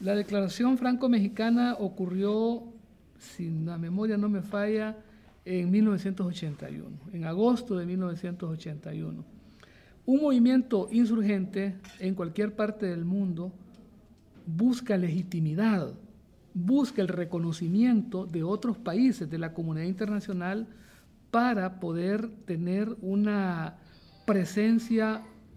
La declaración franco-mexicana ocurrió, si la memoria no me falla, en 1981, en agosto de 1981. Un movimiento insurgente en cualquier parte del mundo busca legitimidad, busca el reconocimiento de otros países, de la comunidad internacional, para poder tener una presencia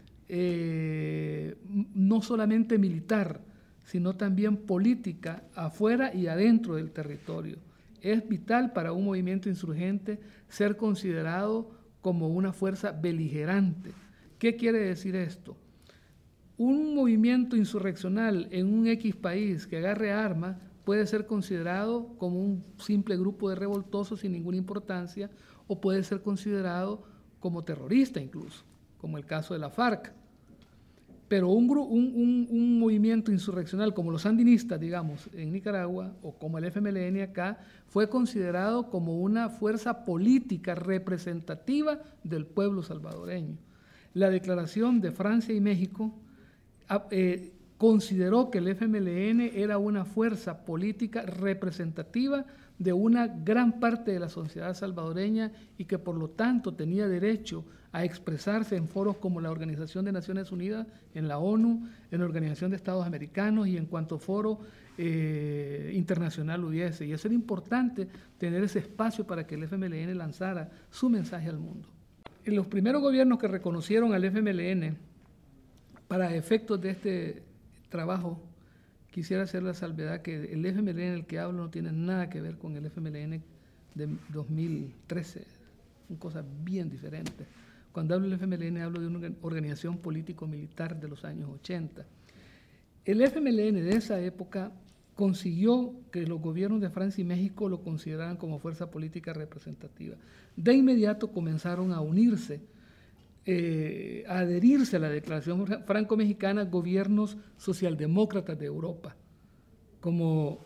no solamente militar, sino también política afuera y adentro del territorio. Es vital para un movimiento insurgente ser considerado como una fuerza beligerante. ¿Qué quiere decir esto? Un movimiento insurreccional en un X país que agarre armas puede ser considerado como un simple grupo de revoltosos sin ninguna importancia, o puede ser considerado como terrorista incluso, como el caso de la FARC. Pero un movimiento insurreccional como los sandinistas, digamos, en Nicaragua, o como el FMLN acá, fue considerado como una fuerza política representativa del pueblo salvadoreño. La declaración de Francia y México consideró que el FMLN era una fuerza política representativa de una gran parte de la sociedad salvadoreña y que por lo tanto tenía derecho a expresarse en foros como la Organización de Naciones Unidas, en la ONU, en la Organización de Estados Americanos y en cuanto foro internacional hubiese. Y eso era importante, tener ese espacio para que el FMLN lanzara su mensaje al mundo. En los primeros gobiernos que reconocieron al FMLN, para efectos de este trabajo, quisiera hacer la salvedad que el FMLN del que hablo no tiene nada que ver con el FMLN de 2013, son cosas bien diferentes. Cuando hablo del FMLN hablo de una organización político-militar de los años 80. El FMLN de esa época consiguió que los gobiernos de Francia y México lo consideraran como fuerza política representativa. De inmediato comenzaron a unirse, a adherirse a la declaración franco-mexicana gobiernos socialdemócratas de Europa, como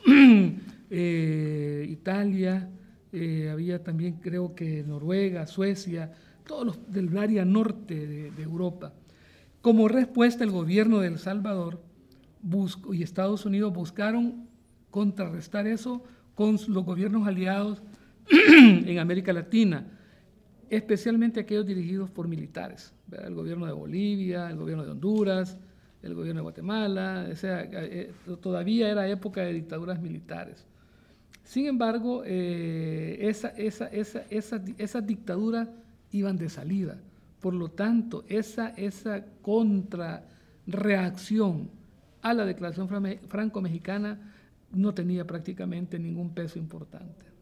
Italia, había también creo que Noruega, Suecia, todos los del área norte de Europa. Como respuesta, el gobierno de El Salvador y Estados Unidos buscaron contrarrestar eso con los gobiernos aliados en América Latina, especialmente aquellos dirigidos por militares, ¿verdad? El gobierno de Bolivia, el gobierno de Honduras, el gobierno de Guatemala, o sea, todavía era época de dictaduras militares. Sin embargo, esas dictaduras iban de salida. Por lo tanto, esa contrarreacción a la declaración franco-mexicana no tenía prácticamente ningún peso importante.